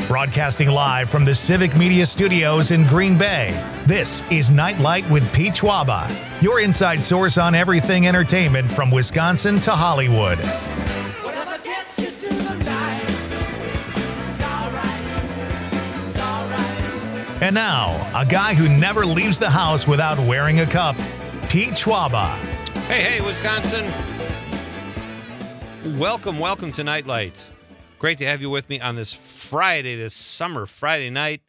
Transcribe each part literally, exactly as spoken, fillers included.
Broadcasting live from the Civic Media Studios in Green Bay, this is Nightlight with Pete Schwaba, your inside source on everything entertainment from Wisconsin to Hollywood. Whatever gets you through the night, it's all right, it's all right. And now, a guy who never leaves the house without wearing a cup, Pete Schwaba. Hey, hey, Wisconsin. Welcome, welcome to Nightlight. Great to have you with me on this Friday, this summer Friday night.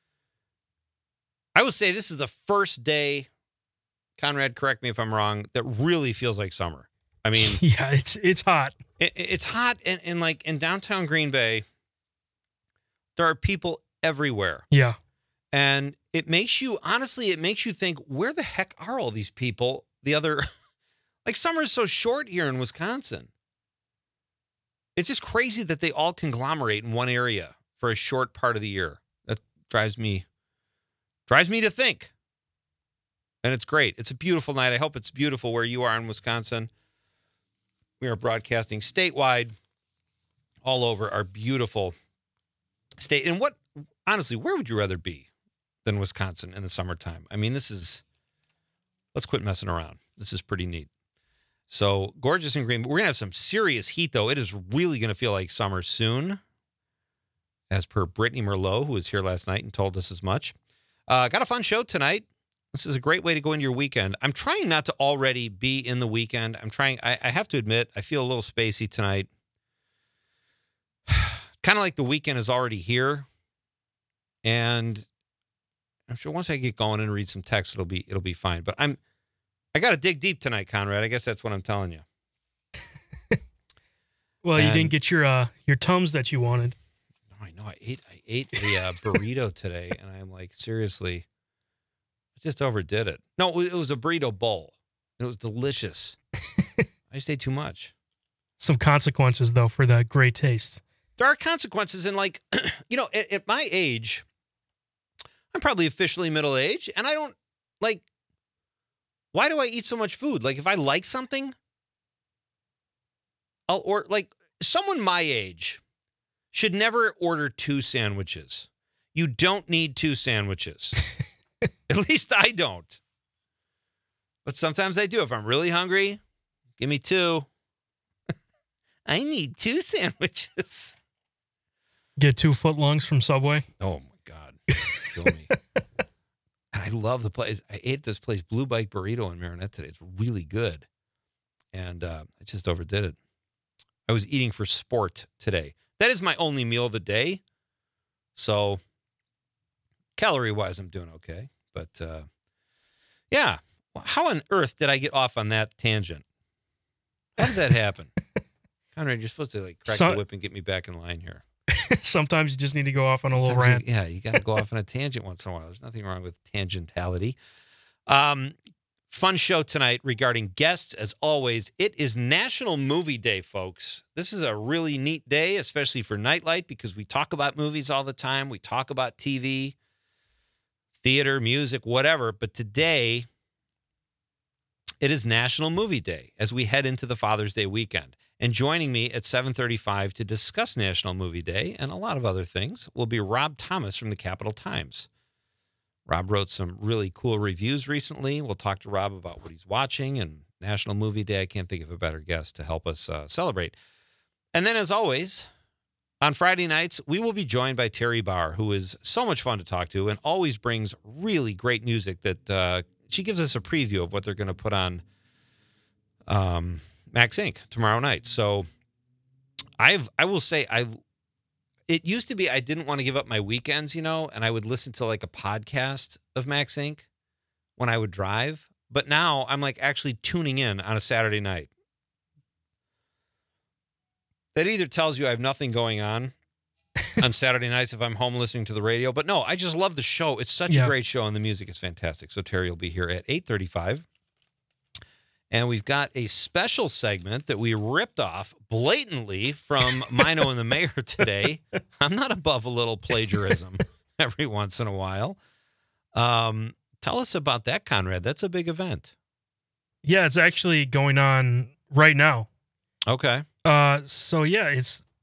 I will say this is the first day, Conrad, correct me if I'm wrong, that really feels like summer. I mean, yeah, it's it's hot. It, it's hot, and, and like in downtown Green Bay, there are people everywhere. Yeah. And it makes you, honestly, it makes you think, where the heck are all these people? The other, like summer is so short here in Wisconsin. It's just crazy that they all conglomerate in one area for a short part of the year. That drives me drives me to think. And it's great. It's a beautiful night. I hope it's beautiful where you are in Wisconsin. We are broadcasting statewide all over our beautiful state. And what, honestly, where would you rather be than Wisconsin in the summertime? I mean, this is, let's quit messing around. This is pretty neat. So gorgeous and green. We're going to have some serious heat, though. It is really going to feel like summer soon, as per Brittany Merlot, who was here last night and told us as much. Uh, got a fun show tonight. This is a great way to go into your weekend. I'm trying not to already be in the weekend. I'm trying, I, I have to admit, I feel a little spacey tonight. Kind of like the weekend is already here. And I'm sure once I get going and read some text, it'll be it'll be fine. But I'm I got to dig deep tonight, Conrad. I guess that's what I'm telling you. Well, and, you didn't get your uh, your Tums that you wanted. No, I know. I ate I ate a uh, burrito today, and I'm like, seriously, I just overdid it. No, it was a burrito bowl. It was delicious. I just ate too much. Some consequences, though, for that great taste. There are consequences, and like, you know, at, at my age, I'm probably officially middle-aged, and I don't, like, why do I eat so much food? Like, if I like something, I'll or like someone my age should never order two sandwiches. You don't need two sandwiches. At least I don't. But sometimes I do. If I'm really hungry, give me two. I need two sandwiches. Get two footlongs from Subway. Oh, my God. Kill me. And I love the place. I ate this place, Blue Bike Burrito in Marinette today. It's really good. And uh, I just overdid it. I was eating for sport today. That is my only meal of the day. So calorie-wise, I'm doing okay. But, uh, yeah. How on earth did I get off on that tangent? How did that happen? Conrad, you're supposed to like crack so- the whip and get me back in line here. Sometimes you just need to go off on a little Sometimes rant. You, yeah, you got to go off on a tangent once in a while. There's nothing wrong with tangentality. Um, fun show tonight regarding guests, as always. It is National Movie Day, folks. This is a really neat day, especially for Nightlight, because we talk about movies all the time. We talk about T V, theater, music, whatever. But today, it is National Movie Day as we head into the Father's Day weekend. And joining me at seven thirty-five to discuss National Movie Day and a lot of other things will be Rob Thomas from the Capital Times. Rob wrote some really cool reviews recently. We'll talk to Rob about what he's watching and National Movie Day. I can't think of a better guest to help us uh, celebrate. And then, as always, on Friday nights, we will be joined by Terry Barr, who is so much fun to talk to and always brings really great music that uh, she gives us a preview of what they're going to put on um, Max Incorporated tomorrow night. So I've, I will say, I, it used to be, I didn't want to give up my weekends, you know, and I would listen to like a podcast of Max Incorporated when I would drive. But now I'm like actually tuning in on a Saturday night. That either tells you I have nothing going on on Saturday nights if I'm home listening to the radio. But no, I just love the show. It's such Yeah. a great show, and the music is fantastic. So Terry will be here at eight thirty-five. And we've got a special segment that we ripped off blatantly from Mino and the Mayor today. I'm not above a little plagiarism every once in a while. Um, tell us about that, Conrad. That's a big event. Yeah, it's actually going on right now. Okay. Uh, so yeah, it's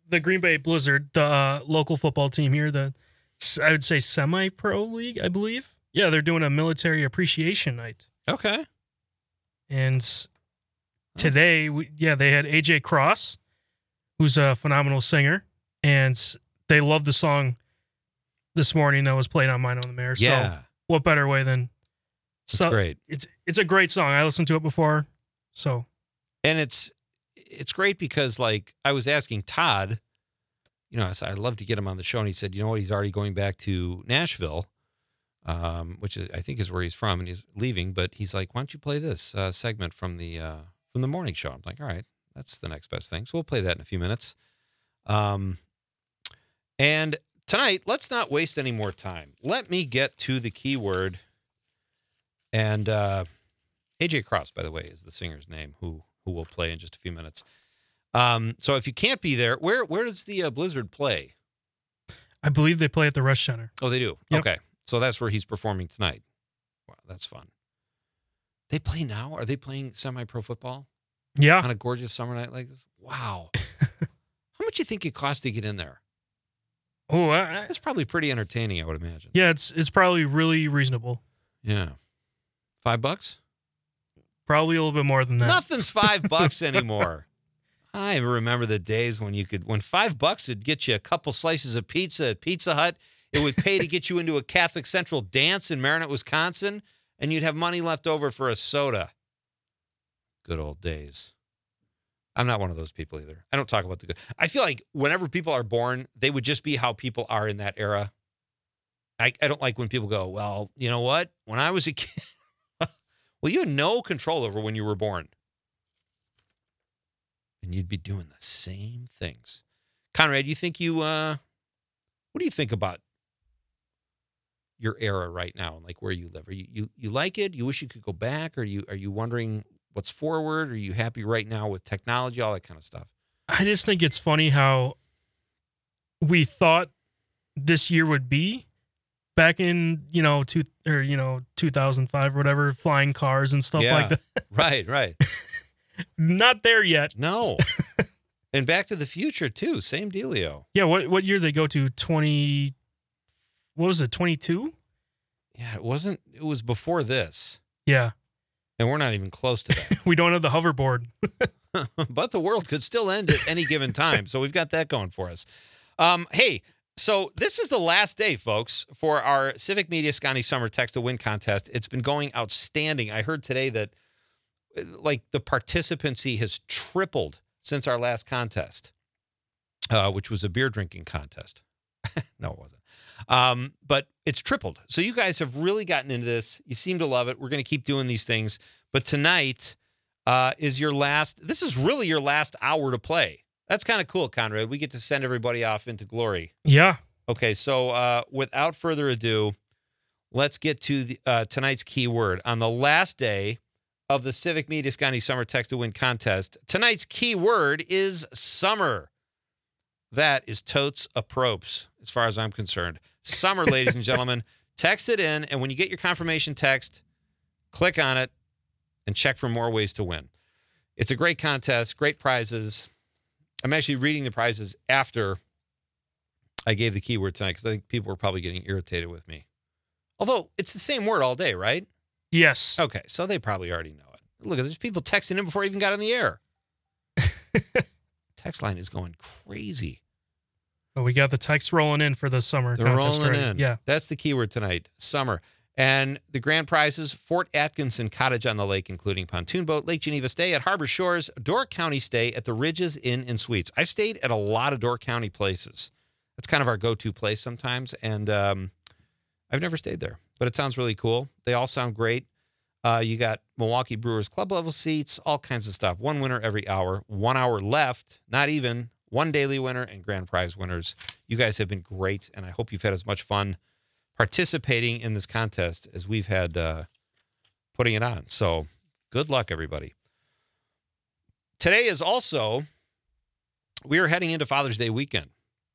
the Green Bay Blizzard, the uh, local football team here, the I would say semi-pro league, I believe. Yeah, they're doing a military appreciation night. Okay. And today, we, yeah, they had A J Cross, who's a phenomenal singer, and they loved the song this morning that was played on Mine on the Mayor. Yeah. So what better way than That's so, great. It's it's a great song. I listened to it before. So And it's it's great because, like, I was asking Todd, you know, I said, I'd love to get him on the show. And he said, you know what? He's already going back to Nashville, um, which is, I think is where he's from, and he's leaving. But he's like, why don't you play this uh, segment from the uh, from the morning show? I'm like, all right, that's the next best thing. So we'll play that in a few minutes. Um, and tonight, let's not waste any more time. Let me get to the keyword. And uh, A J Cross, by the way, is the singer's name who who will play in just a few minutes. Um, so if you can't be there, where where does the uh, Blizzard play? I believe they play at the Rush Center. Oh, they do? Yep. Okay. So that's where he's performing tonight. Wow, that's fun. They play now? Are they playing semi-pro football Yeah. on a gorgeous summer night like this? Wow. How much do you think it costs to get in there? Oh, I, I- It's probably pretty entertaining, I would imagine. yeah. It's it's probably really reasonable. Yeah. Five bucks? Probably a little bit more than that. Nothing's five bucks anymore. I remember the days when you could, when five bucks would get you a couple slices of pizza at Pizza Hut. It would pay to get you into a Catholic Central dance in Marinette, Wisconsin, and you'd have money left over for a soda. Good old days. I'm not one of those people either. I don't talk about the good. I feel like whenever people are born, they would just be how people are in that era. I, I don't like when people go, well, you know what? When I was a kid, well, you had no control over when you were born. And you'd be doing the same things. Conrad, you think you, uh, what do you think about your era right now and like where you live? Are you, you, you like it? You wish you could go back? Or are you, are you wondering what's forward? Are you happy right now with technology, all that kind of stuff? I just think it's funny how we thought this year would be back in, you know, two or, you know, two thousand five or whatever, flying cars and stuff Yeah. like that. Right, right. Not there yet. No. And Back to the Future, too. Same dealio. Yeah. What, what year did they go to? twenty, what was it? twenty-two? Yeah, it wasn't, it was before this. Yeah. And we're not even close to that. We don't have the hoverboard. But the world could still end at any given time. So we've got that going for us. Um, hey, so this is the last day, folks, for our Civic Media Scotty Summer Text to Win contest. It's been going outstanding. I heard today that like the participancy has tripled since our last contest, uh, which was a beer drinking contest. No, it wasn't. Um, but it's tripled. So you guys have really gotten into this. You seem to love it. We're going to keep doing these things. But tonight uh, is your last, this is really your last hour to play. That's kind of cool, Conrad. We get to send everybody off into glory. Yeah. Okay, so uh, without further ado, let's get to the, uh, tonight's keyword. On the last day of the Civic Media Scotty Summer Text to Win contest, tonight's keyword is summer. That is totes apropes, as far as I'm concerned. Summer, ladies and gentlemen. Text it in, and when you get your confirmation text, click on it and check for more ways to win. It's a great contest, great prizes. I'm actually reading the prizes after I gave the keyword tonight because I think people were probably getting irritated with me. Although it's the same word all day, right? Yes. Okay, so they probably already know it. Look, there's people texting in before I even got on the air. Text line is going crazy. Well, we got the text rolling in for the summer They're contest rolling already. in. Yeah. That's the keyword tonight, summer. And the grand prizes, Fort Atkinson Cottage on the Lake, including pontoon boat, Lake Geneva stay at Harbor Shores, Door County stay at the Ridges Inn and Suites. I've stayed at a lot of Door County places. That's kind of our go-to place sometimes. And um, I've never stayed there, but it sounds really cool. They all sound great. Uh, you got Milwaukee Brewers club level seats, all kinds of stuff. One winner every hour, one hour left, not even, one daily winner and grand prize winners. You guys have been great, and I hope you've had as much fun participating in this contest as we've had uh, putting it on. So good luck, everybody. Today is also, we are heading into Father's Day weekend.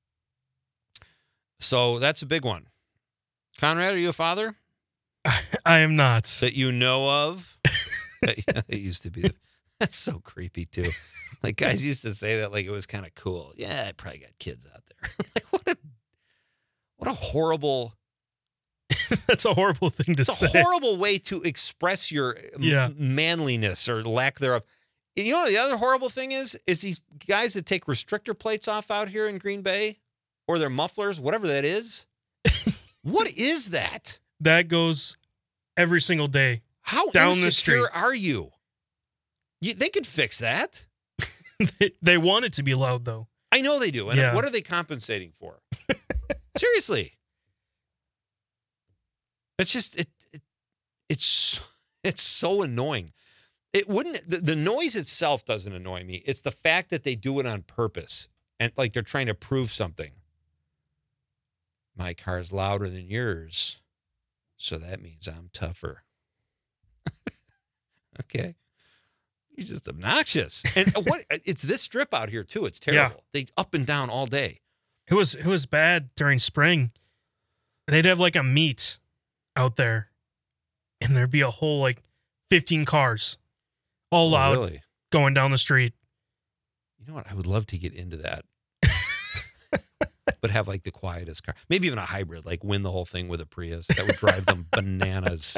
So that's a big one. Conrad, are you a father? I am not. That you know of? It used to be. That's so creepy too. Like guys used to say that like it was kind of cool. Yeah, I probably got kids out there. Like what a what a horrible. That's a horrible thing to It's say. a horrible way to express your m- Yeah. manliness or lack thereof. And you know what the other horrible thing is? Is these guys that take restrictor plates off out here in Green Bay or their mufflers, whatever that is. What is that? That goes every single day. How Down the insecure street. are you? you? They could fix that. they, they want it to be loud, though. I know they do. And Yeah. what are they compensating for? Seriously. It's just it, it it's it's so annoying. It wouldn't the, the noise itself doesn't annoy me. It's the fact that they do it on purpose and like they're trying to prove something. My car's louder than yours, so that means I'm tougher. Okay. You're just obnoxious. And what it's this strip out here too. It's terrible. They up and down all day. It was it was bad during spring. They'd have like a meet out there, and there'd be a whole like fifteen cars, all Oh, loud, really? going down the street. You know what? I would love to get into that. But have like the quietest car. Maybe even a hybrid, like win the whole thing with a Prius. That would drive them bananas.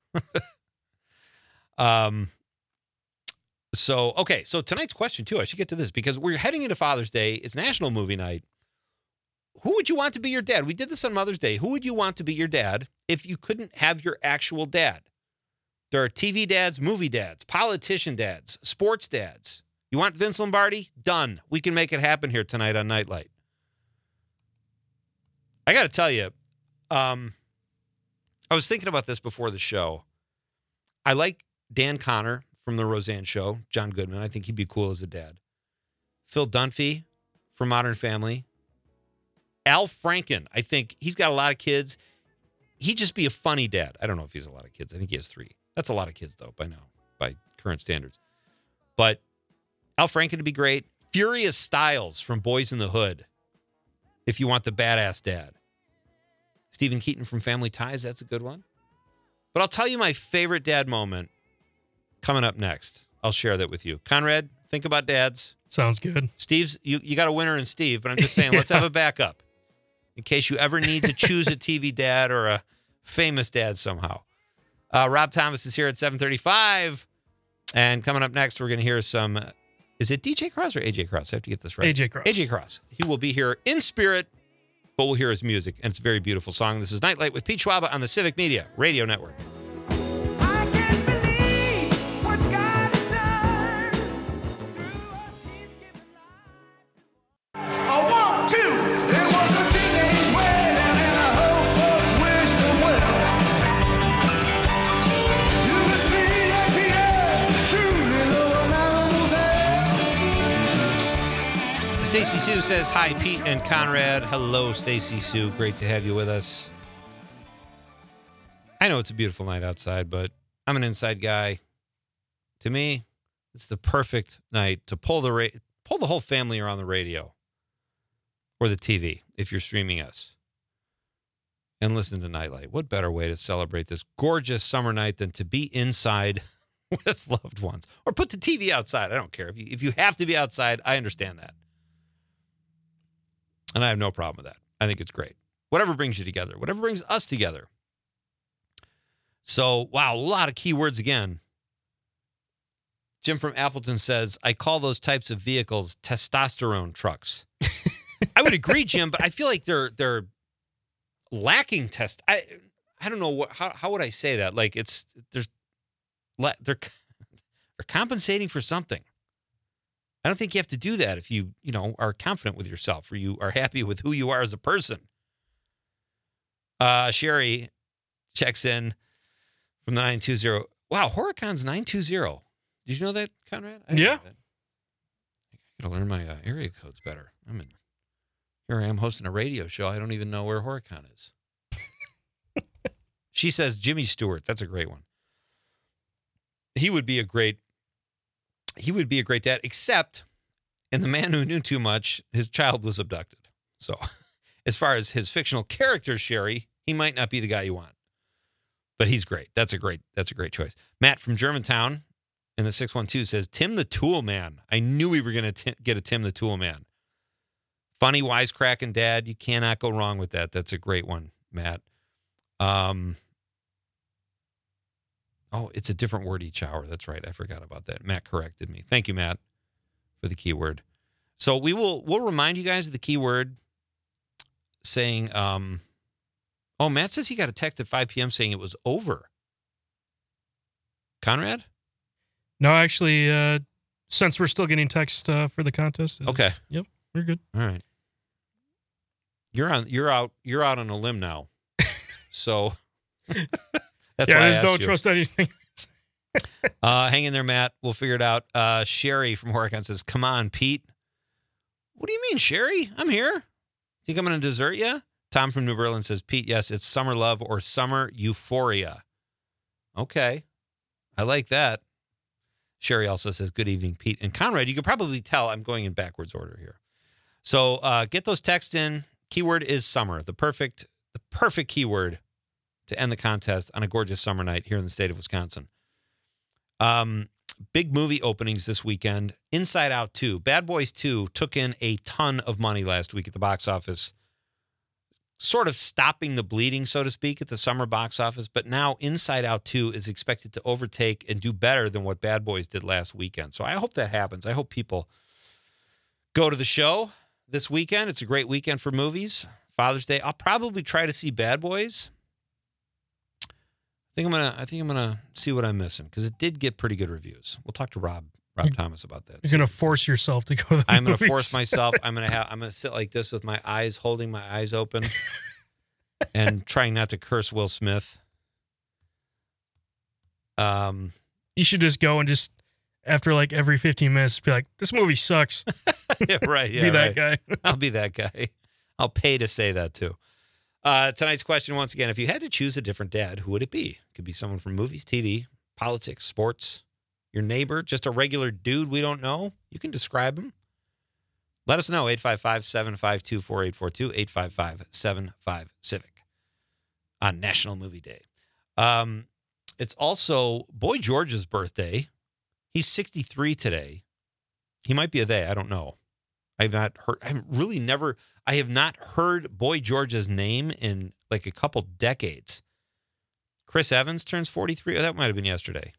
um so okay, so tonight's question too, I should get to this because we're heading into Father's Day. It's National Movie Night. Who would you want to be your dad? We did this on Mother's Day. Who would you want to be your dad if you couldn't have your actual dad? There are T V dads, movie dads, politician dads, sports dads. You want Vince Lombardi? Done. We can make it happen here tonight on Nightlight. I got to tell you, um, I was thinking about this before the show. I like Dan Connor from The Roseanne Show, John Goodman. I think he'd be cool as a dad. Phil Dunphy from Modern Family. Al Franken, I think he's got a lot of kids. He'd just be a funny dad. I don't know if he has a lot of kids. I think he has three. That's a lot of kids, though, by now, by current standards. But Al Franken would be great. Furious Styles from Boys in the Hood, if you want the badass dad. Stephen Keaton from Family Ties, that's a good one. But I'll tell you my favorite dad moment coming up next. I'll share that with you. Conrad, think about dads. Sounds good. Steve's, you, you got a winner in Steve, but I'm just saying, let's have a backup in case you ever need to choose a T V dad or a famous dad somehow. Uh, Rob Thomas is here at seven thirty-five. And coming up next, we're going to hear some, uh, is it D J Cross or A J Cross? I have to get this right. A J Cross. A J Cross. He will be here in spirit, but we'll hear his music, and it's a very beautiful song. This is Nightlight with Pete Schwaba on the Civic Media Radio Network. I can't believe what God has done. Through us, He's given life. A one, two. It was a teenage wedding and a whole folks wished them well. You can see that Pierre truly loved mademoiselle. Stacy Sue says, hi, Pete and Conrad. Hello, Stacy Sue. Great to have you with us. I know it's a beautiful night outside, but I'm an inside guy. To me, it's the perfect night to pull the ra- pull the whole family around the radio or the T V if you're streaming us and listen to Nightlight. What better way to celebrate this gorgeous summer night than to be inside with loved ones or put the T V outside? I don't care. If you, if you have to be outside, I understand that. And I have no problem with that. I think it's great. Whatever brings you together, whatever brings us together. So, wow, a lot of keywords again. Jim from Appleton says, I call those types of vehicles testosterone trucks. I would agree, Jim, but I feel like they're they're lacking test. I I don't know what how how would I say that? Like it's there's they're they're compensating for something. I don't think you have to do that if you, you know, are confident with yourself or you are happy with who you are as a person. Uh, Sherry checks in from the nine two zero. Wow, Huracan's nine two zero. Did you know that, Conrad? I didn't Yeah. know that. I got to learn my uh, area codes better. I'm in. Here I am hosting a radio show. I don't even know where Huracan is. She says Jimmy Stewart. That's a great one. He would be a great He would be a great dad, except in The Man Who Knew Too Much, his child was abducted. So as far as his fictional character, Sherry, he might not be the guy you want. But he's great. That's a great, that's a great choice. Matt from Germantown in the six one two says, Tim the Tool Man. I knew we were going to get a Tim the Tool Man. Funny, wisecracking dad. You cannot go wrong with that. That's a great one, Matt. Um, oh, it's a different word each hour. That's right. I forgot about that. Matt corrected me. Thank you, Matt, for the keyword. So we will we'll remind you guys of the keyword saying, um, oh, Matt says he got a text at five p.m. saying it was over. Conrad? No, actually, uh, since we're still getting text uh, for the contest. it is- Okay. Yep, we're good. All right. You're on. You're out. You're out on a limb now. So that's yeah, why I I just asked don't you. trust anything. Uh, hang in there, Matt. We'll figure it out. Uh, Sherry from Horicon says, "Come on, Pete." What do you mean, Sherry? I'm here. Think I'm going to desert you? Tom from New Berlin says, Pete, yes, it's summer love or summer euphoria. Okay. I like that. Sherry also says, good evening, Pete. And Conrad, you can probably tell I'm going in backwards order here. So uh, get those texts in. Keyword is summer. The perfect, the perfect keyword to end the contest on a gorgeous summer night here in the state of Wisconsin. Um, big movie openings this weekend. Inside Out two. Bad Boys two took in a ton of money last week at the box office. Sort of stopping the bleeding, so to speak, at the summer box office. But now Inside Out two is expected to overtake and do better than what Bad Boys did last weekend. So I hope that happens. I hope people go to the show this weekend. It's a great weekend for movies. Father's Day. I'll probably try to see Bad Boys. I think I'm gonna. I think I'm gonna see what I'm missing because it did get pretty good reviews. We'll talk to Rob Rob Thomas about that. You're gonna force yourself to go to the I'm gonna movies. force myself. I'm gonna have. I'm gonna sit like this with my eyes, holding my eyes open, and trying not to curse Will Smith. Um, You should just go and just after like every fifteen minutes, be like, "This movie sucks." yeah, right. Yeah, be that right. guy. I'll be that guy. I'll pay to say that too. Uh, tonight's question, once again, if you had to choose a different dad, who would it be? It could be someone from movies, T V, politics, sports, your neighbor, just a regular dude we don't know. You can describe him. Let us know, eight five five, seven five two, four eight four two, eight five five, seven five, Civic on National Movie Day. Um, it's also Boy George's birthday. He's sixty-three today. He might be a they. I don't know. I've not heard, I've really never, I have not heard Boy George's name in like a couple decades. Chris Evans turns forty-three. Oh, that might have been yesterday.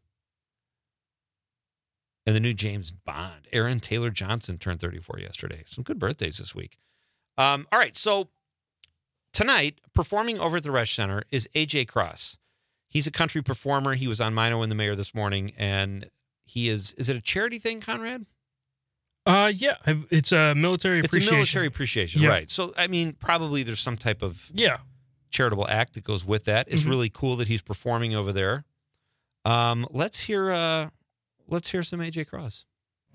And the new James Bond. Aaron Taylor Johnson turned thirty-four yesterday. Some good birthdays this week. Um, all right. So tonight, performing over at the Resch Center is A J Cross. He's a country performer. He was on Mino and the Mayor this morning. And he is, is it a charity thing, Conrad? Uh, yeah, I- it's a military It's appreciation. a military appreciation, Yeah. right. So, I mean, probably there's some type of Yeah, charitable act that goes with that. It's Mhm. really cool that he's performing over there. Um, let's hear uh, let's hear some A J Cross.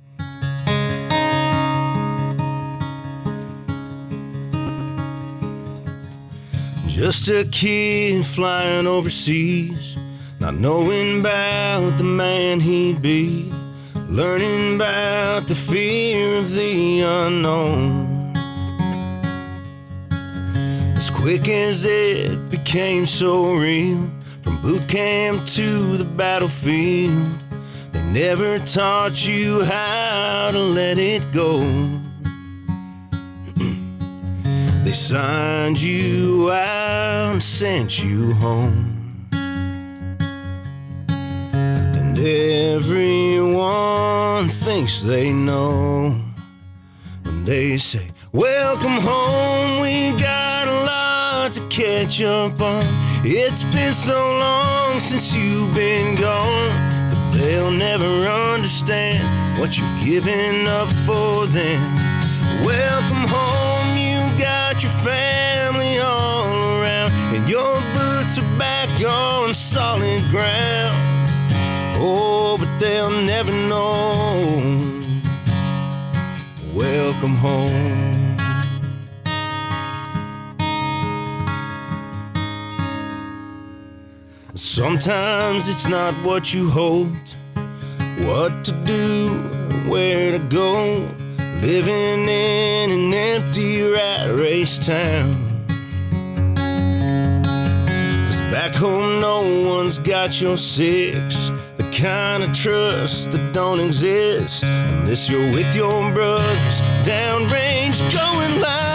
Just a kid flying overseas, not knowing about the man he'd be, learning about the fear of the unknown. As quick as it became so real, from boot camp to the battlefield, they never taught you how to let it go. They signed you out and sent you home. And everyone thinks they know when they say, welcome home, we've got a lot to catch up on. It's been so long since you've been gone, but they'll never understand what you've given up for them. Welcome home, you got your family all around, and your boots are back on solid ground. Oh, but they'll never know. Welcome home. Sometimes it's not what you hoped, what to do, where to go, living in an empty rat race town. 'Cause back home no one's got your six, the kind of trust that don't exist unless you're with your brothers downrange going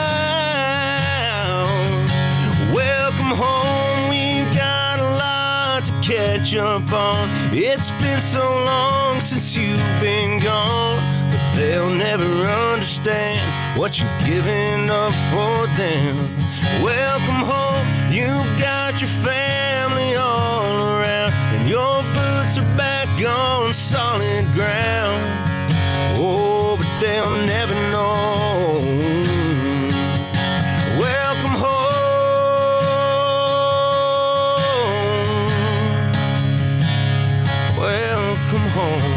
loud. Welcome home, we've got a lot to catch up on. It's been so long since you've been gone, but they'll never understand what you've given up for them. Welcome home, you've got your family all around, and your boots are back on solid ground. Oh, but they'll never know. Welcome home. Welcome home.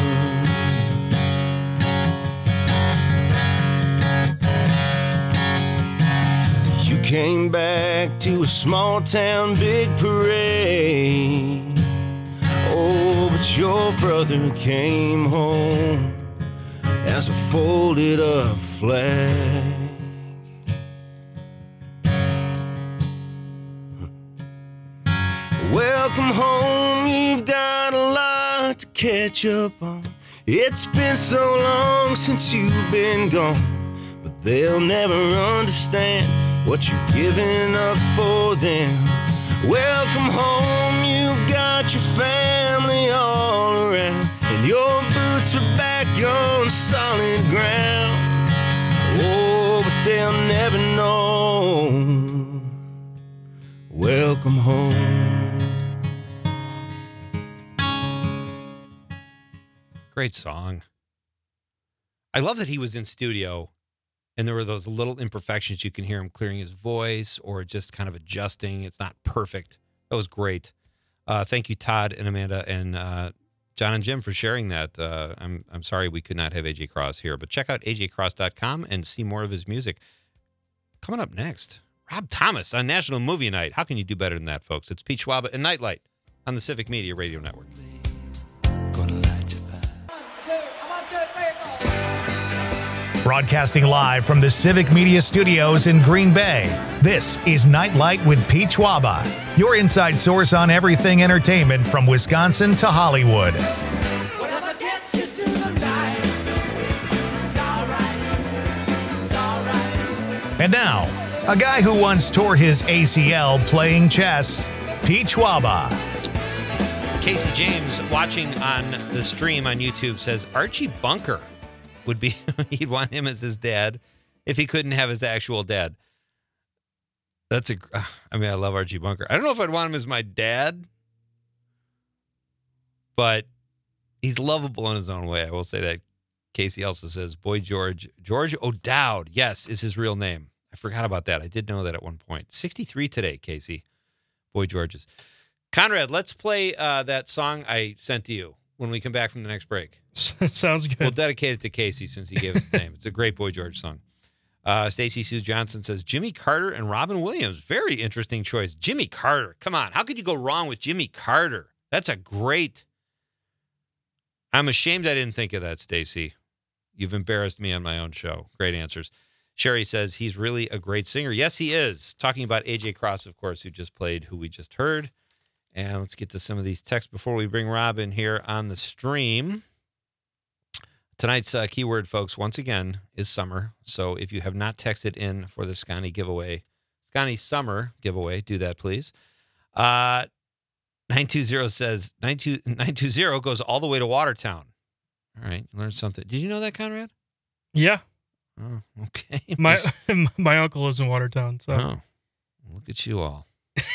Came back to a small town big parade. Oh, but your brother came home as a folded up flag. Welcome home, you've got a lot to catch up on. It's been so long since you've been gone, but they'll never understand what you've given up for them. Welcome home, you've got your family all around, and your boots are back on solid ground. Oh, but they'll never know. Welcome home. Great song. I love that he was in studio and there were those little imperfections. You can hear him clearing his voice or just kind of adjusting. It's not perfect. That was great. Uh, thank you, Todd and Amanda and uh, John and Jim for sharing that. Uh, I'm I'm sorry we could not have A J Cross here, but check out A J cross dot com and see more of his music. Coming up next, Rob Thomas on National Movie Night. How can you do better than that, folks? It's Pete Schwaba and Nightlight on the Civic Media Radio Network. Broadcasting live from the Civic Media Studios in Green Bay, this is Nightlight with Pete Schwaba, your inside source on everything entertainment from Wisconsin to Hollywood. Whatever gets you through the night, it's all right, it's all right. And now, a guy who once tore his A C L playing chess, Pete Schwaba. Casey James, watching on the stream on YouTube, says Archie Bunker would be, he'd want him as his dad if he couldn't have his actual dad. That's a, I mean, I love Archie Bunker. I don't know if I'd want him as my dad, but he's lovable in his own way. I will say that. Casey also says, Boy George, George O'Dowd, yes, is his real name. I forgot about that. I did know that at one point. sixty-three today, Casey. Boy George's. Conrad, let's play uh, that song I sent to you when we come back from the next break. Sounds good. We'll dedicate it to Casey since he gave us the name. It's a great Boy George song. Uh, Stacy Sue Johnson says, Jimmy Carter and Robin Williams. Very interesting choice. Jimmy Carter. Come on. How could you go wrong with Jimmy Carter? That's a great. I'm ashamed I didn't think of that, Stacy. You've embarrassed me on my own show. Great answers. Sherry says he's really a great singer. Yes, he is. Talking about A J Cross, of course, who just played, who we just heard. And let's get to some of these texts before we bring Rob in here on the stream. Tonight's uh, keyword, folks, once again, is summer. So if you have not texted in for the Scotty giveaway, Scotty Summer giveaway, do that, please. Uh, nine two zero says, nine two zero goes all the way to Watertown. All right, learned something. Did you know that, Conrad? Yeah. Oh, okay. My my uncle lives in Watertown, so Oh, look at you all.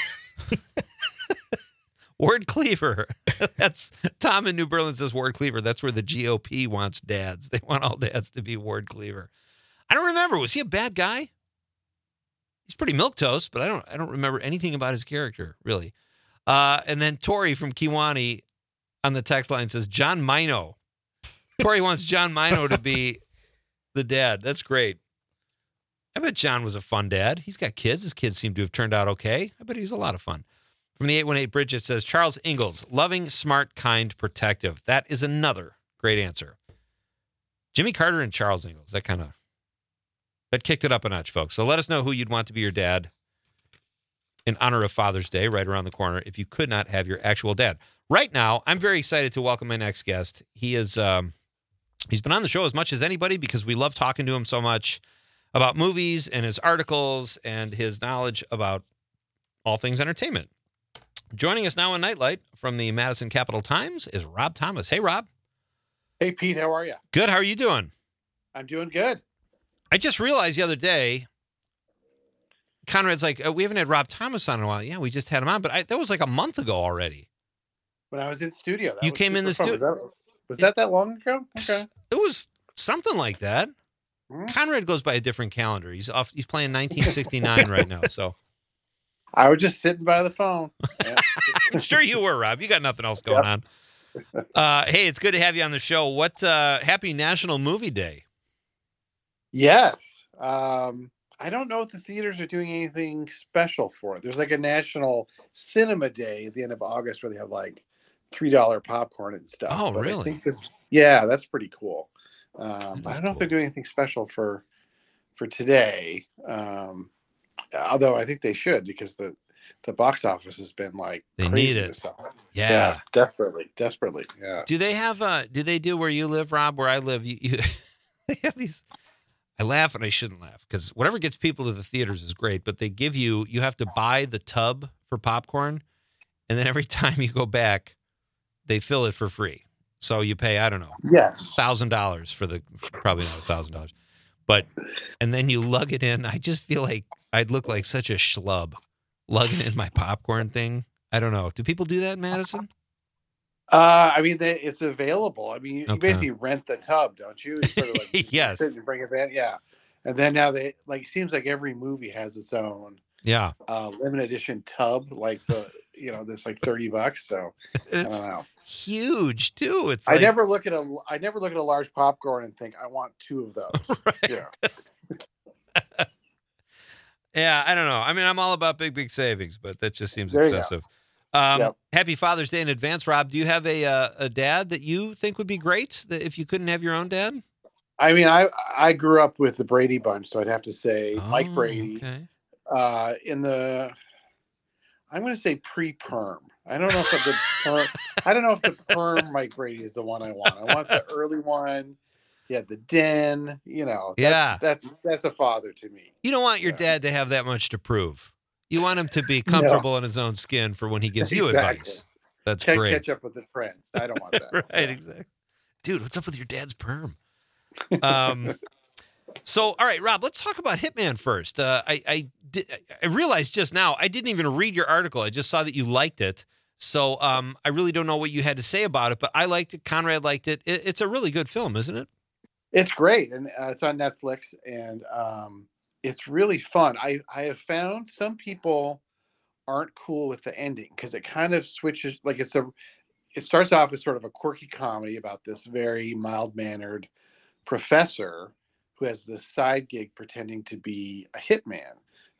Ward Cleaver. That's Tom in New Berlin says Ward Cleaver. That's where the G O P wants dads. They want all dads to be Ward Cleaver. I don't remember. Was he a bad guy? He's pretty milquetoast, but I don't I don't remember anything about his character, really. Uh, and then Tori from Kiwani on the text line says John Mino. Tori wants John Mino to be the dad. That's great. I bet John was a fun dad. He's got kids. His kids seem to have turned out okay. I bet he was a lot of fun. From the eight one eight Bridget says, Charles Ingalls, loving, smart, kind, protective. That is another great answer. Jimmy Carter and Charles Ingalls. That kind of, that kicked it up a notch, folks. So let us know who you'd want to be your dad in honor of Father's Day right around the corner if you could not have your actual dad. right now, I'm very excited to welcome my next guest. He is um, he's been on the show as much as anybody because we love talking to him so much about movies and his articles and his knowledge about all things entertainment. Joining us now on Nightlight from the Madison Capital Times is Rob Thomas. Hey, Rob. Hey, Pete, how are you? Good. How are you doing? I'm doing good. I just realized the other day, Conrad's like, oh, we haven't had Rob Thomas on in a while. Yeah, we just had him on, but I, that was like a month ago already. When I was in studio. That You was came in super the fun. stu- Was that, was that that long ago? Okay. It was something like that. Hmm. Conrad goes by a different calendar. He's off. He's playing nineteen sixty-nine right now. So I was just sitting by the phone. Yeah. I'm sure you were, Rob. You got nothing else going on. Uh, hey, it's good to have you on the show. What? Uh, happy National Movie Day. Yes. Um, I don't know if the theaters are doing anything special for it. There's like a National Cinema Day at the end of August where they have like three dollar popcorn and stuff. Oh, But I really? think this, yeah, that's pretty cool. Um, That I is don't know if cool. they're doing anything special for for today. Um, although I think they should because the the box office has been like They crazy need it. this summer. Yeah. desperately, desperately. Yeah. Do they have? Uh, do they do where you live, Rob? Where I live, you, you they have these. I laugh and I shouldn't laugh because whatever gets people to the theaters is great. But they give you you have to buy the tub for popcorn, and then every time you go back, they fill it for free. So you pay I don't know Yes. thousand dollars for the probably not a thousand dollars, but and then you lug it in. I just feel like I'd look like such a schlub lugging in my popcorn thing. I don't know. Do people do that in Madison? Uh, I mean, they, it's available. I mean, you, Okay. you basically rent the tub, don't you? You sort of like you Yes. sit and bring it in, yeah. And then now they like it seems like every movie has its own Yeah, uh, limited edition tub, like the you know that's like thirty bucks. So I it's don't know. huge too. It's I like, never look at a I never look at a large popcorn and think I want two of those. Right. Yeah. Yeah, I don't know. I mean, I'm all about big, big savings, but that just seems There you go. excessive. Um, Yep. Happy Father's Day in advance, Rob. Do you have a uh, a dad that you think would be great that if you couldn't have your own dad? I mean, I I grew up with the Brady Bunch, so I'd have to say Mike Oh, Brady. Okay. Uh, in the, I'm going to say pre-perm. I don't know if the perm, I don't know if the perm Mike Brady is the one I want. I want the early one. Yeah, the den. You know. That's, Yeah. That's that's a father to me. You don't want your Yeah. dad to have that much to prove. You want him to be comfortable in his own skin for when he gives you Exactly. advice. That's Can't great. catch up with the trends. I don't want that. Right, Yeah. exactly. Dude, what's up with your dad's perm? Um, so, all right, Rob, let's talk about Hitman first. Uh, I I, did, I realized just now I didn't even read your article. I just saw that you liked it. So um, I really don't know what you had to say about it, but I liked it. Conrad liked it. it it's a really good film, isn't it? It's great, and uh, it's on Netflix, and um, it's really fun. I I have found some people aren't cool with the ending because it kind of switches. Like it's a, it starts off as sort of a quirky comedy about this very mild mannered professor who has this side gig pretending to be a hitman,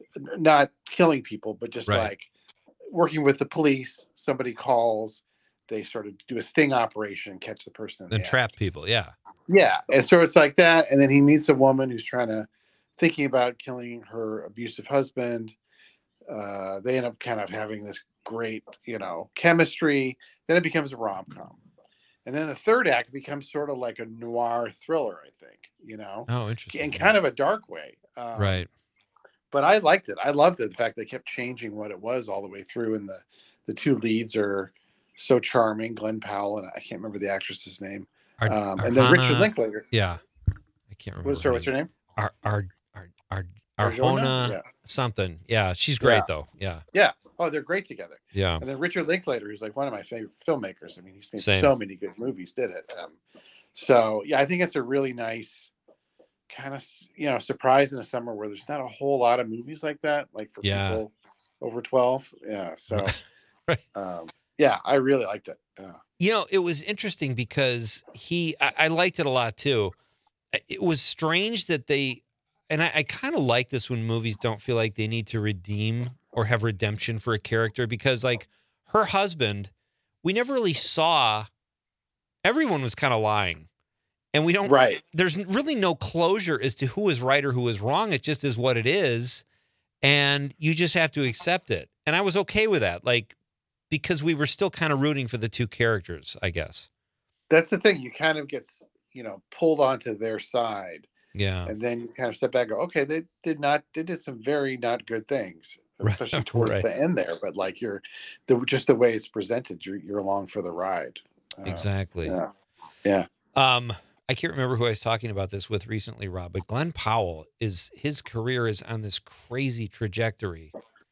not killing people, but just Right. like working with the police. Somebody calls, they sort of do a sting operation, catch the person, in And the trap act. people, yeah. Yeah, and so it's like that, and then he meets a woman who's trying to thinking about killing her abusive husband. Uh, they end up kind of having this great, you know, chemistry. Then it becomes a rom com, and then the third act becomes sort of like a noir thriller, I think, you know, Oh, interesting. in kind of a dark way. Um, right. But I liked it. I loved it. The fact they kept changing what it was all the way through, and the the two leads are so charming, Glenn Powell and I can't remember the actress's name, Ar- um, and then Richard Arjona- Linklater. Yeah. I can't remember. What's her? What's her name? Ar, Ar, Ar, Ar, Arjona? Arjona Yeah. something. Yeah, she's great Yeah. though. Yeah. Yeah. Oh, they're great together. Yeah. And then Richard Linklater, who's like one of my favorite filmmakers. I mean, he's made Same. so many good movies. Did it? Um, so yeah, I think it's a really nice kind of you know surprise in a summer where there's not a whole lot of movies like that, like for Yeah. people over twelve. Yeah. So Right. um, yeah, I really liked it. Yeah. You know, it was interesting because he, I, I liked it a lot too. It was strange that they, and I, I kind of like this when movies don't feel like they need to redeem or have redemption for a character because, like, her husband, we never really saw, everyone was kind of lying. And we don't, Right. there's really no closure as to who is right or who is wrong. It just is what it is. And you just have to accept it. And I was okay with that. Like, because we were still kind of rooting for the two characters, I guess. That's the thing. You kind of get, you know, pulled onto their side, Yeah. and then you kind of step back and go, okay, they did not, they did some very not good things, Right, especially towards right. the end there. But like you're, the just the way it's presented, you're you're along for the ride. Uh, Exactly. Yeah. Yeah. Um, I can't remember who I was talking about this with recently, Rob, but Glenn Powell is his career is on this crazy trajectory.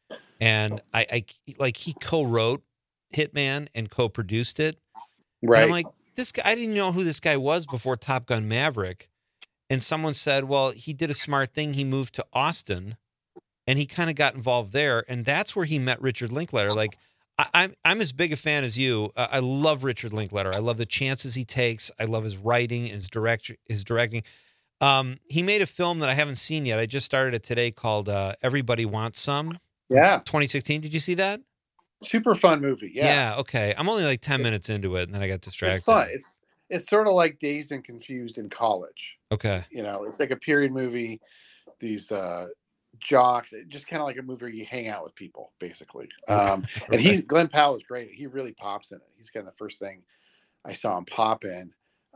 And I, I like he co-wrote Hitman and co-produced it. And Right. I'm like, this guy, I didn't know who this guy was before Top Gun Maverick. And someone said, well, he did a smart thing. He moved to Austin and he kind of got involved there. And that's where he met Richard Linklater. Like, I, I'm I'm as big a fan as you. Uh, I love Richard Linklater. I love the chances he takes. I love his writing, his direct, his directing. Um, he made a film that I haven't seen yet. I just started it today called uh, Everybody Wants Some. Yeah. twenty sixteen. Did you see that? Super fun movie. Yeah. Okay. I'm only like ten minutes into it, and then I got distracted. It's fun. It's it's sort of like Dazed and Confused in college. Okay. You know, it's like a period movie. These uh, jocks, just kind of like a movie where you hang out with people, basically. Um, and he, Glenn Powell is great. He really pops in it. He's kind of the first thing I saw him pop in.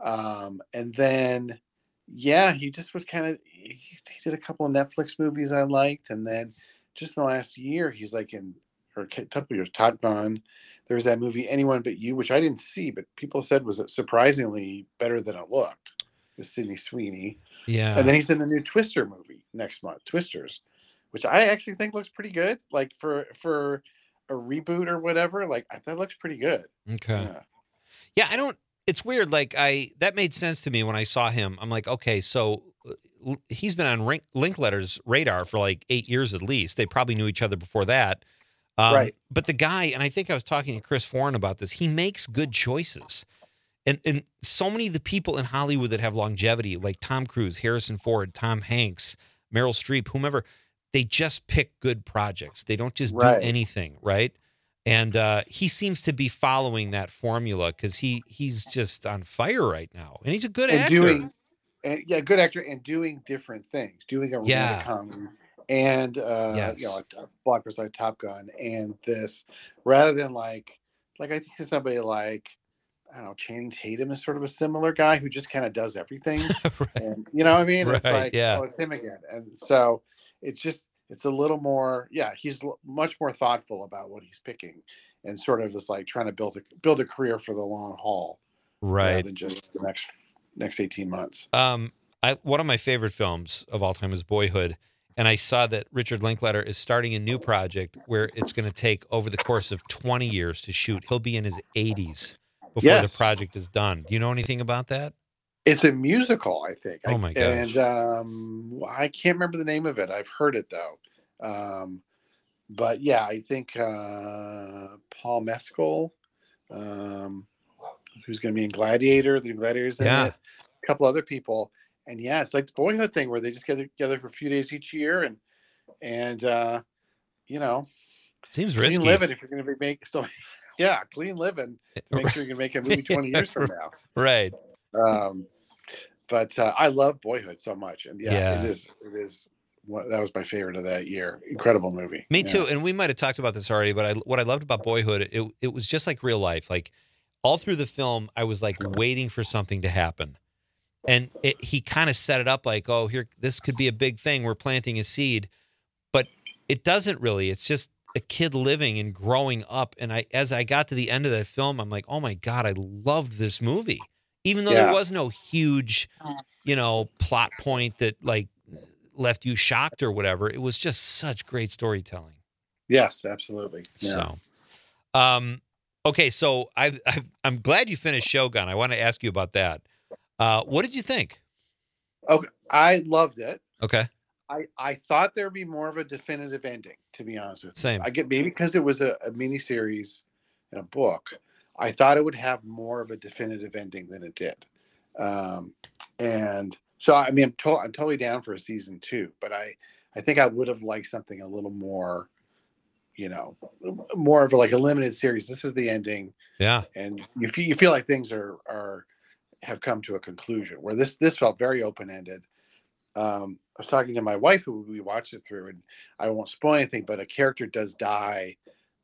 Um, and then, yeah, he just was kind of, he, he did a couple of Netflix movies I liked. And then just in the last year, he's like in, or a couple years, Top Gun. There's that movie, Anyone But You, which I didn't see, but people said was surprisingly better than it looked, with Sydney Sweeney. Yeah. And then he's in the new Twister movie next month, Twisters, which I actually think looks pretty good. Like for for a reboot or whatever, like I thought looks pretty good. Okay. Yeah. Yeah, I don't. It's weird. Like I, that made sense to me when I saw him. I'm like, okay, so uh, he's been on Rink, Linklater's radar for like eight years at least. They probably knew each other before that. Um, Right. But the guy, and I think I was talking to Chris Foran about this. He makes good choices, and and so many of the people in Hollywood that have longevity, like Tom Cruise, Harrison Ford, Tom Hanks, Meryl Streep, whomever, they just pick good projects. They don't just Right. do anything, right? And uh, he seems to be following that formula because he he's just on fire right now, and he's a good And actor. doing, and yeah, good actor, and doing different things, doing a Yeah. romantic comedy, and uh, Yes. you know, a blockbuster like Top Gun, and this, rather than like, like I think somebody like, I don't know, Channing Tatum is sort of a similar guy who just kind of does everything. Right. And you know what I mean? It's Right, like, yeah. oh, it's him again. And so it's just, it's a little more, yeah, he's l- much more thoughtful about what he's picking, and sort of just like trying to build a build a career for the long haul, rather Right. than just the next next eighteen months. Um, I one of my favorite films of all time is Boyhood, and I saw that Richard Linklater is starting a new project where it's going to take over the course of twenty years to shoot. He'll be in his eighties before Yes. the project is done. Do you know anything about that? It's a musical, I think. Oh I- my gosh. And um, I can't remember the name of it. I've heard it though. Um, but yeah, I think uh, Paul Mescal, um, who's going to be in Gladiator, the new Gladiators in Yeah. it, a couple other people, and yeah, it's like the Boyhood thing where they just get together for a few days each year, and and uh, you know, Seems clean risky. living if you're going to be making still, yeah, clean living to make sure you can make a movie twenty years from now. Right. Um, but uh, I love Boyhood so much, and yeah, Yeah. it is. It is. What, that was my favorite of that year. Incredible movie. Me Yeah. too. And we might have talked about this already, but I, what I loved about Boyhood, it it was just like real life. Like all through the film, I was like waiting for something to happen, and it, he kind of set it up like, oh, here, this could be a big thing. We're planting a seed, but it doesn't really. It's just a kid living and growing up. And I, as I got to the end of that film, I'm like, oh my god, I loved this movie, even though there Yeah. was no huge, you know, plot point that like left you shocked or whatever. It was just such great storytelling. Yes, absolutely. Yeah. So, um, okay, so I, I I'm glad you finished Shogun. I want to ask you about that. Uh, what did you think? Okay, I loved it. Okay, I I thought there'd be more of a definitive ending. To be honest with you, Same. I get maybe because it was a, a mini series and a book. I thought it would have more of a definitive ending than it did. Um, and so I mean, I'm, to- I'm totally down for a season two, but I I think I would have liked something a little more, you know, more of a, like a limited series. This is the ending, yeah, and you feel you feel like things are are have come to a conclusion. Where this this felt very open ended. Um, I was talking to my wife who we watched it through, and I won't spoil anything, but a character does die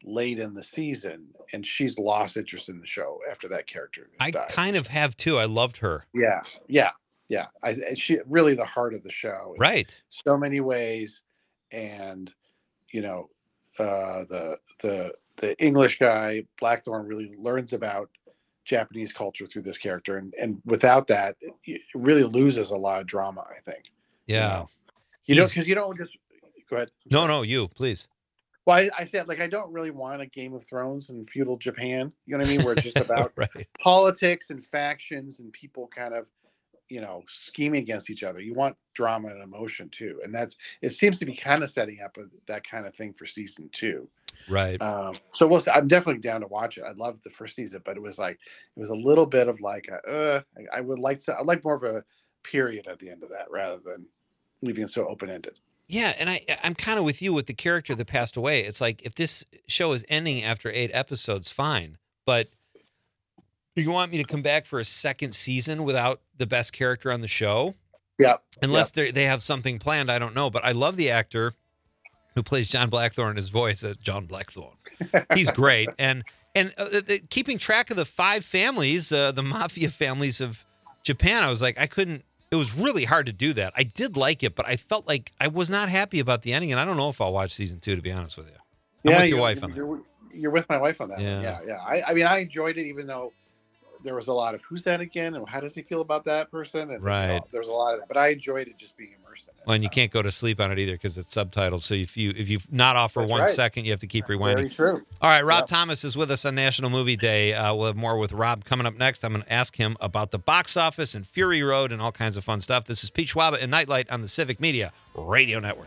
late in the season, and she's lost interest in the show after that character has I died. kind of have too. I loved her. Yeah, yeah, yeah. I and she really the heart of the show, in Right. so many ways, and you know, uh, the the the English guy Blackthorne really learns about Japanese culture through this character, and and without that, it, it really loses a lot of drama. I think. Yeah. You know, you know, He's- because you don't just go ahead. I'm No, sorry. no, you please. Well, I, I said like I don't really want a Game of Thrones in feudal Japan. You know what I mean? Where it's just about right. politics and factions and people kind of, you know, scheming against each other. You want drama and emotion too, and that's it. Seems to be kind of setting up a, that kind of thing for season two. Right. Um, so we'll. I'm definitely down to watch it. I loved the first season, but it was like it was a little bit of like, a, uh, I, I would like to. I like more of a period at the end of that rather than leaving it so open ended. Yeah, and I I'm kind of with you with the character that passed away. It's like if this show is ending after eight episodes, fine. But you want me to come back for a second season without the best character on the show? Yeah. Unless they they have something planned, I don't know. But I love the actor who plays John Blackthorne. His voice, uh, John Blackthorne. He's great, and and uh, the, keeping track of the five families, uh, the mafia families of Japan. I was like, I couldn't. It was really hard to do that. I did like it, but I felt like I was not happy about the ending, and I don't know if I'll watch season two, to be honest with you. I'm yeah, with your you're, wife on that. you're, you're with my wife on that. Yeah. One. Yeah, yeah. I, I mean, I enjoyed it, even though there was a lot of who's that again, and how does he feel about that person? And Right. You know, there's a lot of that, but I enjoyed it just being immersed in it. Well, and you can't go to sleep on it either because it's subtitled. So if you if you not off for That's one right. second, you have to keep rewinding. Very true. All right, Rob Yep. Thomas is with us on National Movie Day. Uh, we'll have more with Rob coming up next. I'm going to ask him about the box office and Fury Road and all kinds of fun stuff. This is Pete Schwaba and Nightlight on the Civic Media Radio Network.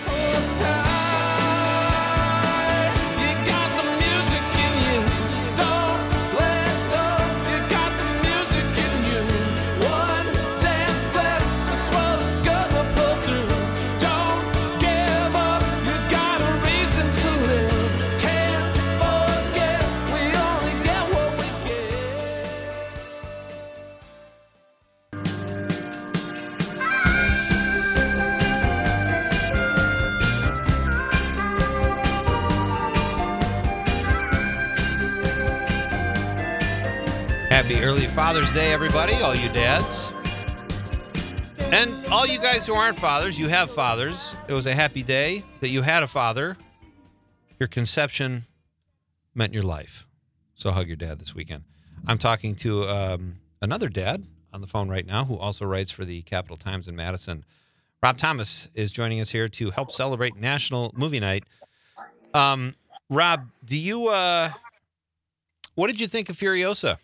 Happy early Father's Day, everybody, all you dads. And all you guys who aren't fathers, you have fathers. It was a happy day that you had a father. Your conception meant your life. So hug your dad this weekend. I'm talking to um, another dad on the phone right now who also writes for the Capital Times in Madison. Rob Thomas is joining us here to help celebrate National Movie Night. Um, Rob, do you, uh, what did you think of Furiosa?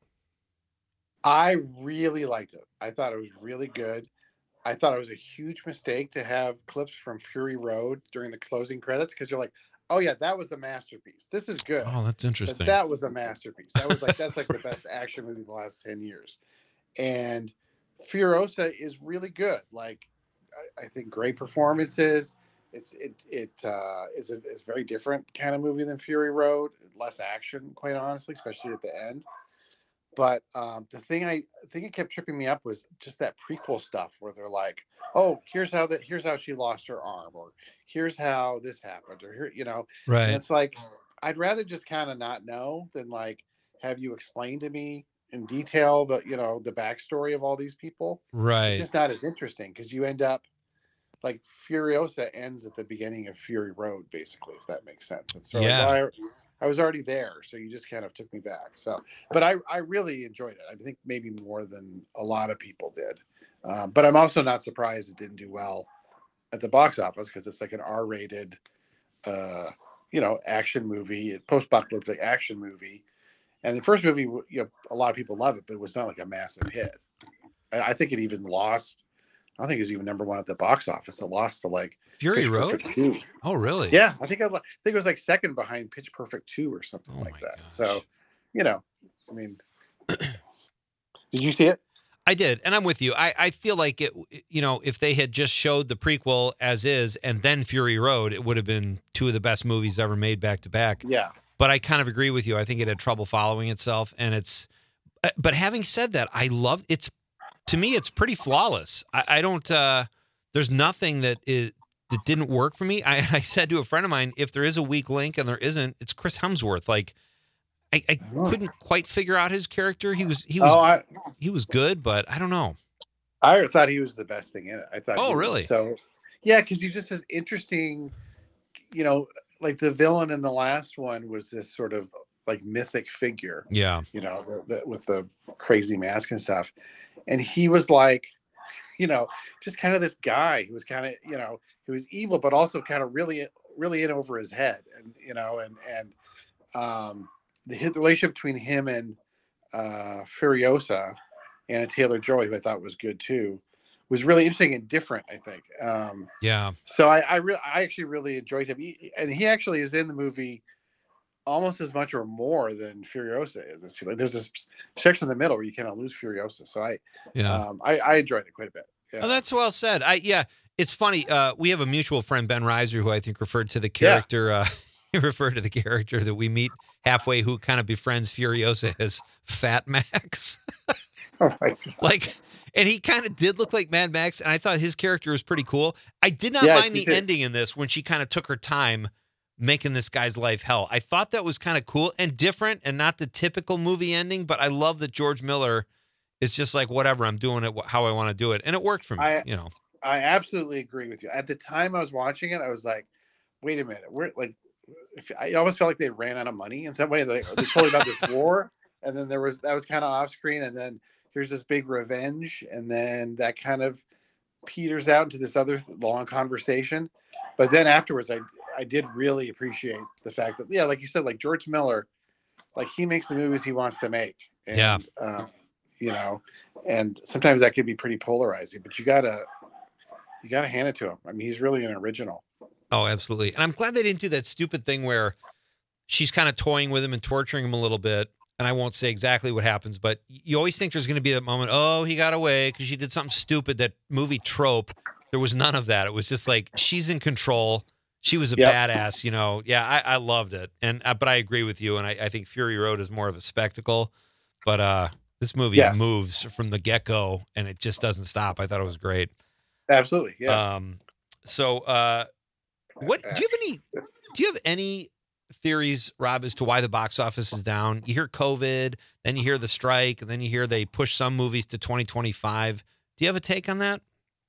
I really liked it. I thought it was really good. I thought it was a huge mistake to have clips from Fury Road during the closing credits because you're like, oh yeah, that was a masterpiece. This is good. Oh, that's But interesting. that was a masterpiece. That was like that's like the best action movie in the last ten years. And Furiosa is really good. Like I, I think great performances. It's it it uh, is a is a very different kind of movie than Fury Road. Less action, quite honestly, especially at the end. But um, the thing I the thing that kept tripping me up was just that prequel stuff where they're like, "Oh, here's how that here's how she lost her arm," or "Here's how this happened," or here, you know. And Right. it's like I'd rather just kind of not know than like have you explain to me in detail the you know the backstory of all these people. It's Right. just not as interesting because you end up like Furiosa ends at the beginning of Fury Road, basically, if that makes sense. And so like, Yeah. well, I, I was already there, so you just kind of took me back. So, but I, I really enjoyed it. I think maybe more than a lot of people did. Um, but I'm also not surprised it didn't do well at the box office because it's like an R-rated, uh, you know, action movie, post-apocalyptic action movie. And the first movie, you know, a lot of people love it, but it was not like a massive hit. I, I think it even lost. I don't think it was even number one at the box office. It lost to like Fury Pitch Road? Perfect two. Oh, really? Yeah, I think I, li- I think it was like second behind Pitch Perfect two or something Oh like my that. gosh. So, you know, I mean, did you see it? I did, and I'm with you. I, I feel like it. You know, if they had just showed the prequel as is and then Fury Road, it would have been two of the best movies ever made back to back. Yeah. But I kind of agree with you. I think it had trouble following itself, and it's. But having said that, I love it's. To me, it's pretty flawless. I, I don't. Uh, there's nothing that is that didn't work for me. I, I said to a friend of mine, if there is a weak link and there isn't, it's Chris Hemsworth. Like, I, I Oh. couldn't quite figure out his character. He was he was Oh, I he was good, but I don't know. I thought he was the best thing in it. I thought. Oh, he was really? So, yeah, because you just this interesting, you know, like the villain in the last one was this sort of like mythic figure, Yeah, you know, the, the, with the crazy mask and stuff, and he was like, you know, just kind of this guy who was kind of, you know, he was evil, but also kind of really, really in over his head, and you know, and and um, the, the relationship between him and uh, Furiosa, Anna Taylor-Joy, who I thought was good too, was really interesting and different, I think. Um, yeah, so I, I, re- I actually really enjoyed him, he, and he actually is in the movie almost as much or more than Furiosa is. It's like there's this section in the middle where you kind of lose Furiosa. So I, yeah. um, I, I enjoyed it quite a bit. Yeah. Oh, that's well said. I yeah, it's funny. Uh, we have a mutual friend, Ben Reiser, who I think referred to the character. Uh, he referred to the character that we meet halfway, who kind of befriends Furiosa as Fat Max. Oh my God. Like, and he kind of did look like Mad Max, and I thought his character was pretty cool. I did not Yeah, mind me the too. ending in this when she kind of took her time making this guy's life hell. I thought that was kind of cool and different and not the typical movie ending, but I love that George Miller is just like, whatever, I'm doing it wh- how I want to do it. And it worked for me, I- you know. I absolutely agree with you. At the time I was watching it, I was like, wait a minute, we're like, if, I almost felt like they ran out of money in some way. They, they told me about this war, and then there was, that was kind of off screen. And then here's this big revenge. And then that kind of peters out into this other th- long conversation. But then afterwards, I, I did really appreciate the fact that, yeah, like you said, like George Miller, like he makes the movies he wants to make. And, Yeah. uh, you know, and sometimes that can be pretty polarizing, but you gotta, you gotta hand it to him. I mean, he's really an original. Oh, absolutely. And I'm glad they didn't do that stupid thing where she's kind of toying with him and torturing him a little bit. And I won't say exactly what happens, but you always think there's going to be that moment, oh, he got away because she did something stupid, that movie trope. There was none of that. It was just like, she's in control. She was a Yep. badass, you know. Yeah, I, I loved it. And uh, but I agree with you. And I, I think Fury Road is more of a spectacle. But uh, this movie Yes. moves from the get-go, and it just doesn't stop. I thought it was great. Absolutely. Yeah. Um, so uh, what do you have any do you have any theories, Rob, as to why the box office is down? You hear COVID, then you hear the strike, and then you hear they push some movies to twenty twenty-five. Do you have a take on that?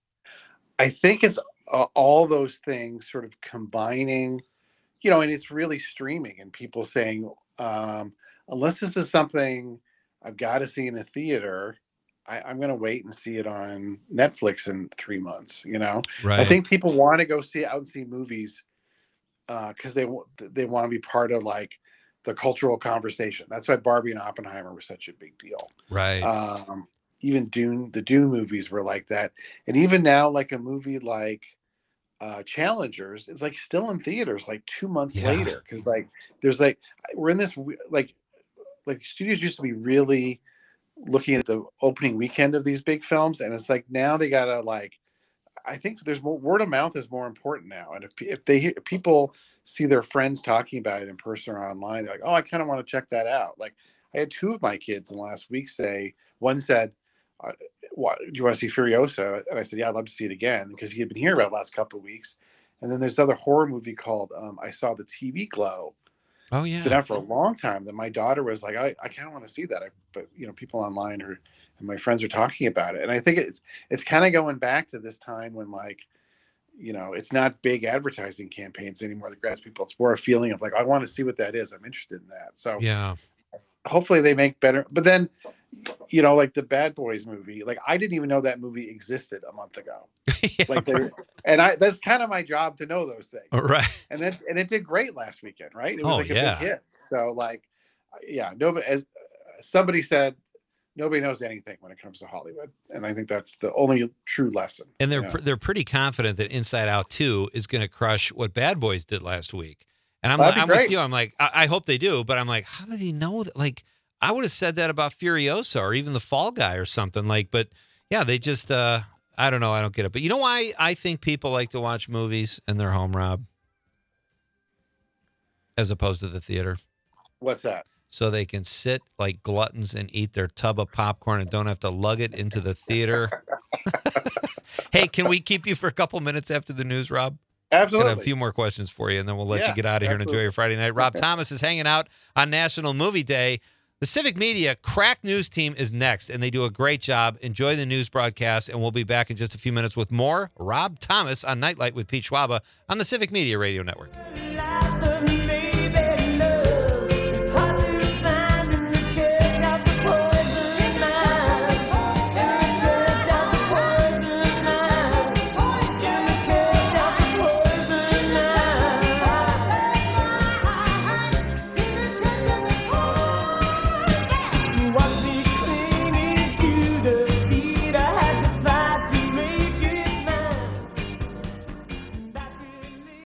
I think it's uh, all those things sort of combining, you know, and it's really streaming and people saying, um, unless this is something I've got to see in a theater, I, I'm going to wait and see it on Netflix in three months. You know, Right. I think people want to go see out and see movies because they wa- they want to be part of like the cultural conversation. That's why Barbie and Oppenheimer were such a big deal. Right. Um, even Dune, the Dune movies were like that, and even now, like a movie like uh, Challengers, it's like still in theaters like two months Yeah. later because like there's like we're in this w- like like studios used to be really looking at the opening weekend of these big films, and it's like now they gotta like. I think there's more word of mouth is more important now, and if pe- if they hear, if people see their friends talking about it in person or online, they're like, oh, I kind of want to check that out. Like I had two of my kids in the last week say, one said, uh, what, do you want to see Furiosa? And I said, yeah, I'd love to see it again because he had been hearing about it the last couple of weeks. And then there's another horror movie called um, I Saw the T V Glow. oh It's been yeah. out for a long time that my daughter was like, I, I kind of want to see that. I, but you know, people online are, and my friends are talking about it. And I think it's, it's kind of going back to this time when like, you know, it's not big advertising campaigns anymore that grabs people. It's more a feeling of like, I want to see what that is. I'm interested in that. So Yeah. hopefully they make better, but then, you know, like the Bad Boys movie, like I didn't even know that movie existed a month ago. Yeah, Like they, and I, that's kind of my job to know those things. right. And then, and it did great last weekend, right? It was Oh, like a yeah. big hit. So like, yeah, nobody, as uh, somebody said, nobody knows anything when it comes to Hollywood. And I think that's the only true lesson. And they're Yeah. pr- they're pretty confident that Inside Out two is going to crush what Bad Boys did last week. And I'm, That'd be I'm with great. you. I'm like, I, I hope they do, but I'm like, how did he know that? Like, I would have said that about Furiosa or even The Fall Guy or something. Like, but yeah, they just, uh, I don't know. I don't get it. But you know why I think people like to watch movies in their home, Rob, as opposed to the theater? What's that? So they can sit like gluttons and eat their tub of popcorn and don't have to lug it into the theater. Hey, can we keep you for a couple minutes after the news, Rob? Got Absolutely. a few more questions for you, and then we'll let Yeah, you get out of here and enjoy absolutely. your Friday night. Rob Thomas is hanging out on National Movie Day. The Civic Media Crack News team is next, and they do a great job. Enjoy the news broadcast, and we'll be back in just a few minutes with more Rob Thomas on Nightlight with Pete Schwaba on the Civic Media Radio Network.